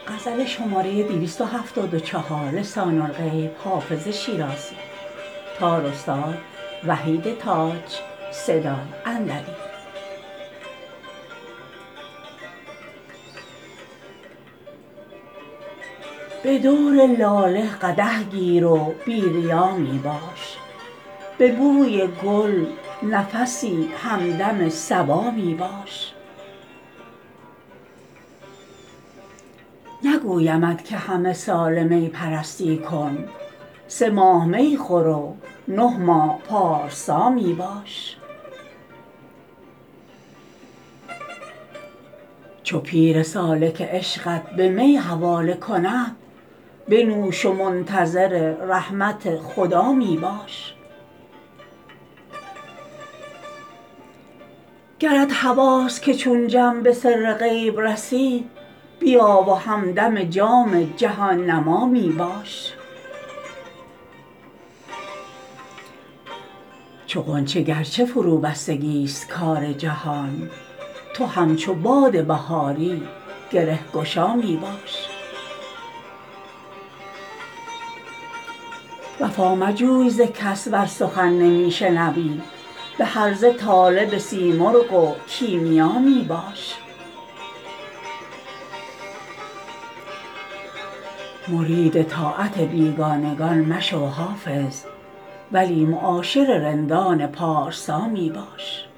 غزل شماره 274 لسان الغیب حافظ شیرازی. تار استاد وحید تاج. صدا اندری. به دور لاله قدح گیر و بی ریا می باش، به بوی گل نفسی همدم صبا می باش. نگویمت که همه ساله می پرستی کن، 3 ماه می خور و 9 ماه پارسا می باش. چو پیر سالک عشقت به می حواله کند، بنوش و منتظر رحمت خدا می باش. گرت هواست که چون جم به سر غیب رسی، بیا و همدم جام جهان نما می باش. چو غنچه گرچه فروبستگیست کار جهان، تو همچو باد بهاری گره گشا می باش. وفا مجوی ز کس ور سخن نمی شنوی، به هرزه طالب سیمرغ و کیمیا می باش. مرید طاعت بیگانگان مشو حافظ، ولی معاشر رندان پارسا می باش.